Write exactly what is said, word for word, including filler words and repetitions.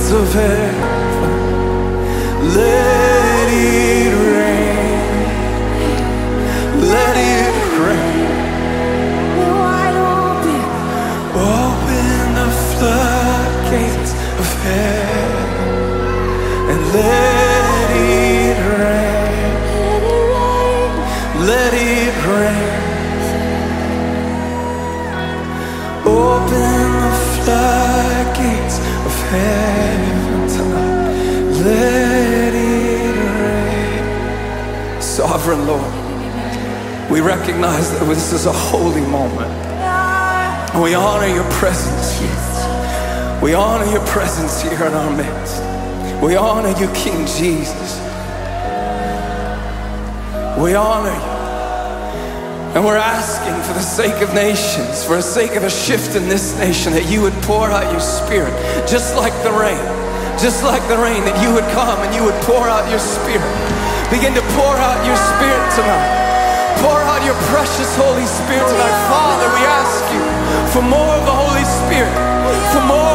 of heaven, let it rain, let it rain. Wide open, open the floodgates of heaven and let it rain, let it rain. Open the floodgates of heaven tonight. Let it rain. Sovereign Lord, we recognize that this is a holy moment. We honor your presence here. We honor your presence here in our midst. We honor you, King Jesus. We honor you. And we're asking for the sake of nations, for the sake of a shift in this nation, that you would pour out your Spirit, just like the rain, just like the rain, that you would come and you would pour out your Spirit. Begin to pour out your Spirit tonight. Pour out your precious Holy Spirit tonight. Father, we ask you for more of the Holy Spirit, for more